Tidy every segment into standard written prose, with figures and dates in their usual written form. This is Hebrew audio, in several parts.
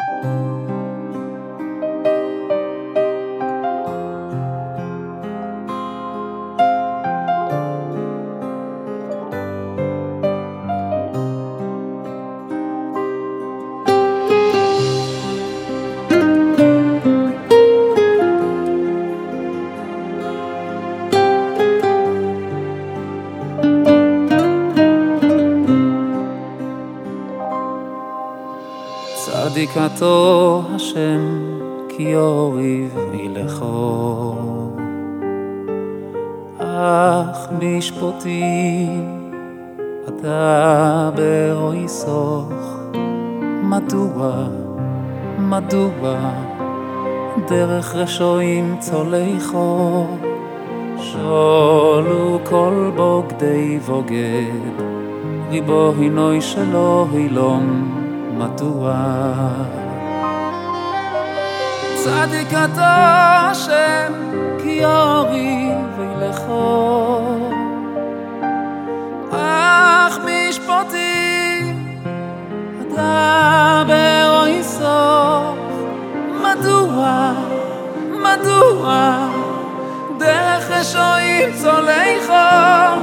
צדיקתו השם כי אוריב ילכו, אך משפוטים אדבר יסוך. מדוע דרך רשועים צולחו, שולו כל בוגדי בוגד, ריבו הינוי שלו הילום. מדוע צדיקתו השם כי אוריב ילכו, אך משפוטים אדבר יסוך. מדוע דרך רשועים צולחו,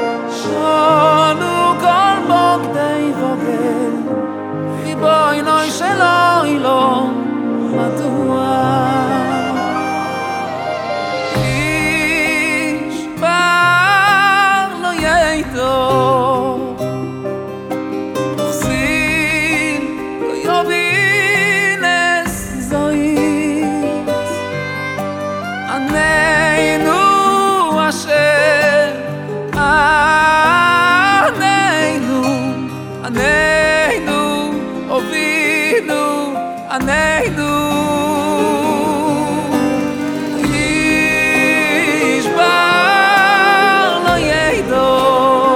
שולו כל בוגדי בוגד, ריבוי נוי שלו אילום. מדוע איש בר לא ידו, וכסיל לא יובינס זויס. עננו אשר עננו אובינו, עננו איש בר לא ידו,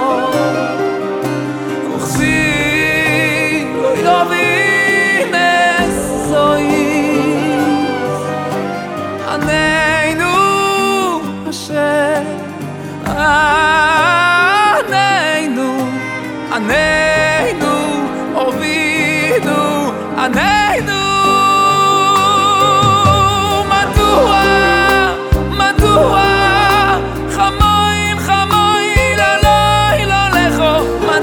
וכסיל לא יובינס זויס. עננו אשר עננו אובינו, עננו. מדוע חמוין לא לכו.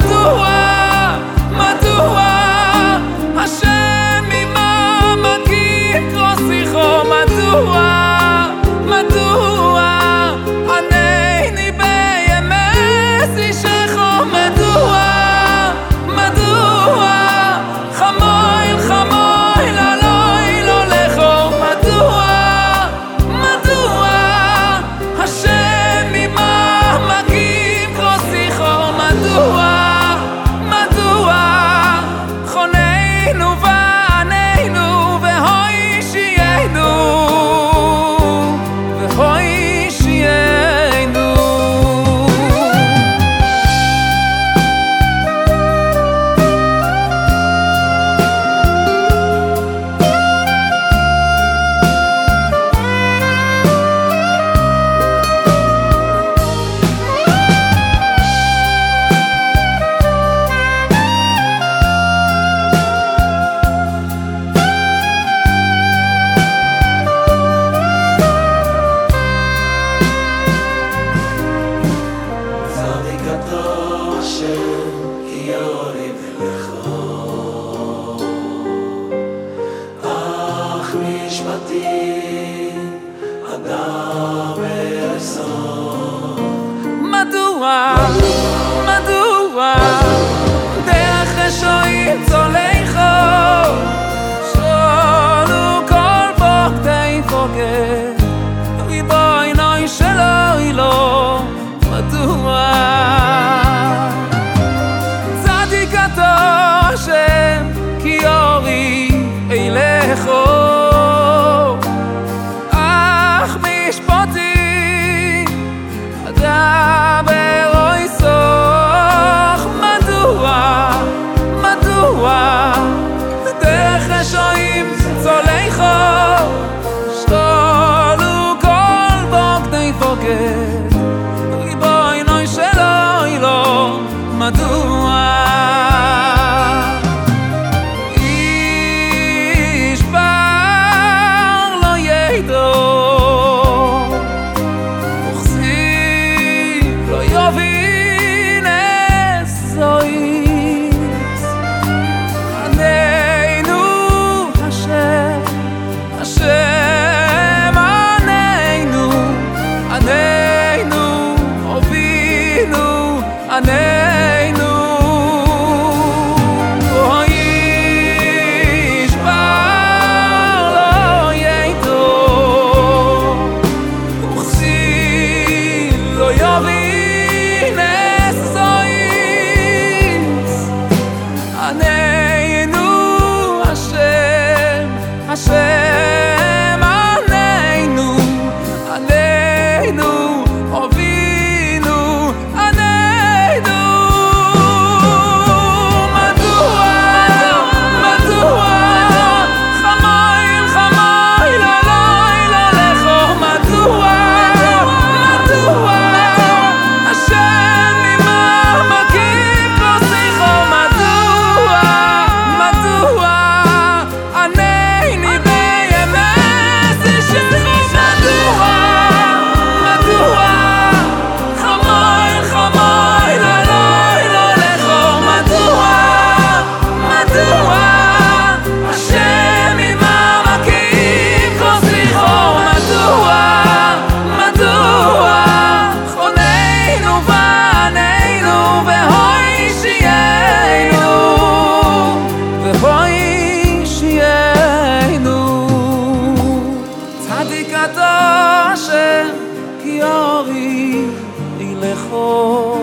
מדוע השם ממה מקים קרוסיכו. מדוע ענני בימס אישכו. מדוע חמוין לא לכו. מדוע השם ממה מקים קרוסיכו. מדוע חוננו ועננו והושיענו. מדוע דרך רשועים צולחו, שולו כל בוגדי בוגד, ריבוי נוי שלו אילום. מדוע צדיקתו השם כי אוריב ילכו, אך משפוטים אדבר יסוך. מדוע דרך רשועים צולחו, שולו כל בוגדי בוגד, ריבוי נוי שלו אילום. מדוע השם עננו, עננו, הובינו, עננו. מדוע, מדוע, חמוי, חמוי, לא, לא, לא לכו, מדוע, מדוע, השם ממעמקים כוסיכו, מדוע, מדוע, ענני בימי שישכו, מדוע, מדוע, חמוי, חמוי, לא, לא, לא לכו, מדוע, מדוע, השם ממעמקים כוסיכו, מדוע, מדוע, חוננו ועננו והושיענו, והושיענו. צדיק אתה אשר כי אורי ילכו,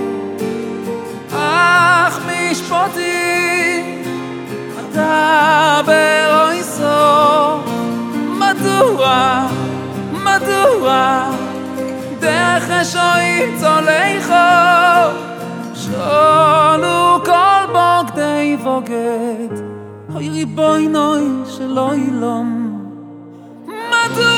אך משפטי אתה באויסו. מדוע, מדוע, דרך רשעים צולחו, שונו כל בוגדי בוגד, אוי ריבונו שלא ילום. מדוע